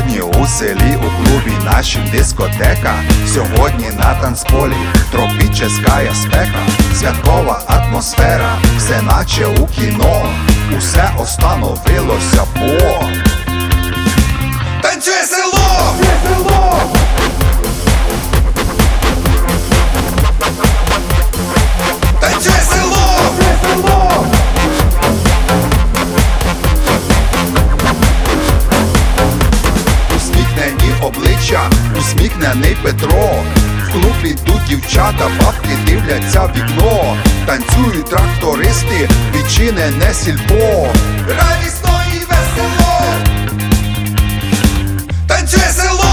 Сьогодні у селі, у клубі нашім дискотека. Сьогодні на танцполі тропіческая спека. Святкова атмосфера, все наче у кіно. Усе остановилося, бо танцює село! Танцює село! Усміхнені обличчя, усміхнений Петро. В клуб ідуть дівчата, бабки дивляться в вікно. Танцюють трактористи, відчинене сільпо. Радісно і весело! Танцює село!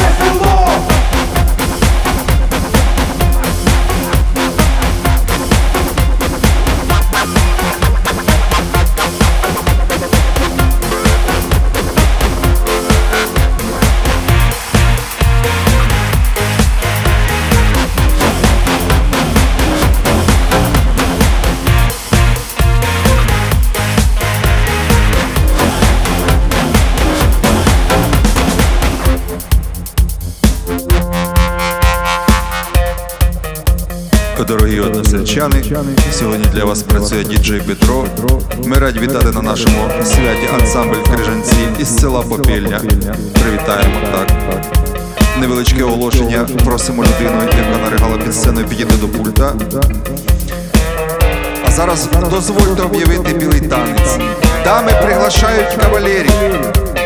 Дорогі односельчани, сьогодні для вас працює діджей Петро. Ми раді вітати на нашому святі ансамбль Крижанці із села Попільня. Привітаємо, так. Невеличке оголошення, просимо людину, яка наригала під сценою, підійти до пульта. А зараз дозвольте об'явити білий танець. Дами приглашають кавалерів.